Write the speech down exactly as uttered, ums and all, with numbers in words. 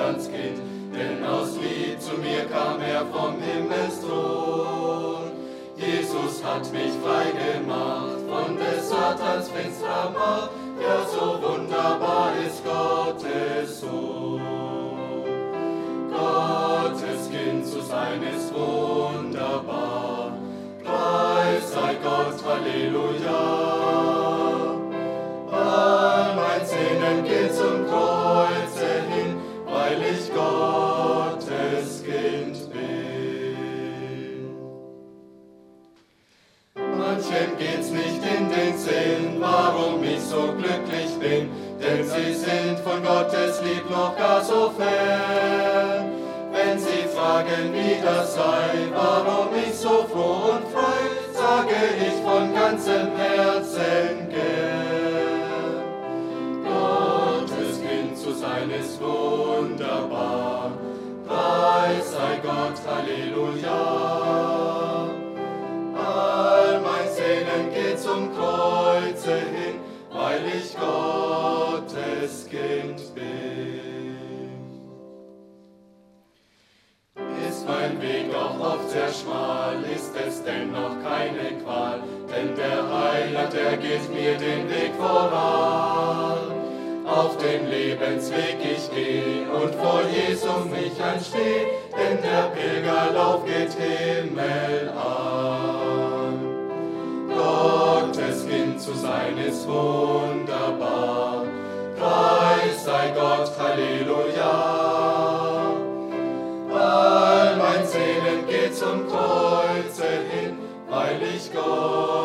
Kind, denn aus Lieb zu mir kam er vom Himmelsthron. Jesus hat mich frei gemacht von des Satans finsterer Macht, ja, so wunderbar ist Gottes Sohn. Gottes Kind zu sein ist wunderbar, Preis sei Gott, Halleluja. All mein Sehnen geht zum Kreuze hin, weil ich Gottes Kind bin. Manchem geht's nicht in den Sinn, warum ich so glücklich bin, denn sie sind von Gottes Lieb noch gar so fern. Wenn sie fragen, wie das sei, warum ich so froh und frei, sage ich von ganzem Herzen gern. Gottes Kind zu sein ist wunderbar, Preis sei Gott, Halleluja. All mein Sehnen geht zum Kreuze hin, weil ich Gottes Kind bin. Ist mein Weg auch oft sehr schmal, ist es dennoch keine Qual, denn der Heiland, der geht mir den Weg voran. Auf dem Lebensweg ich geh und vor Jesu mich einsteh, denn der Pilgerlauf geht Himmel an. Gottes Kind zu sein ist wunderbar, Preis sei Gott, Halleluja. All mein Sehnen geht zum Kreuze hin, weil ich Gott